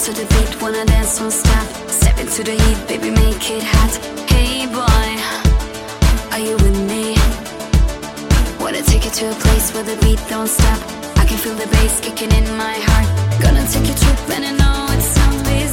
to the beat, wanna dance, won't stop. Step into the heat, baby, make it hot. Hey boy, are you with me? Wanna take you to a place where the beat don't stop. I can feel the bass kicking in my heart. Gonna take you trip and I know it sounds busy.